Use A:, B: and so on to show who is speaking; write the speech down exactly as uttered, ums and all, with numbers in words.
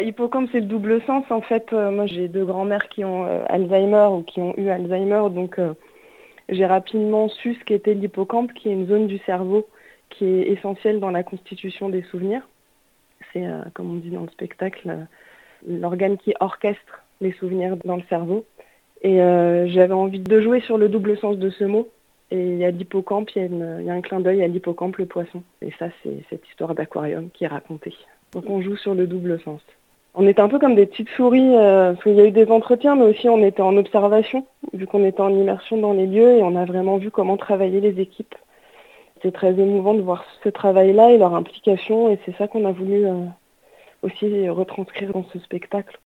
A: Hippocampe, c'est le double sens. En fait, euh, moi, j'ai deux grands-mères qui ont euh, Alzheimer ou qui ont eu Alzheimer. Donc, euh, j'ai rapidement su ce qu'était l'hippocampe, qui est une zone du cerveau qui est essentielle dans la constitution des souvenirs. C'est, euh, comme on dit dans le spectacle, euh, l'organe qui orchestre les souvenirs dans le cerveau. Et euh, j'avais envie de jouer sur le double sens de ce mot. Et il y a l'hippocampe, il y a, une, il y a un clin d'œil à l'hippocampe, le poisson. Et ça, c'est cette histoire d'aquarium qui est racontée. Donc on joue sur le double sens. On était un peu comme des petites souris, euh, parce qu'il y a eu des entretiens, mais aussi on était en observation, vu qu'on était en immersion dans les lieux, et on a vraiment vu comment travaillaient les équipes. C'était très émouvant de voir ce travail-là et leur implication, et c'est ça qu'on a voulu euh, aussi retranscrire dans ce spectacle.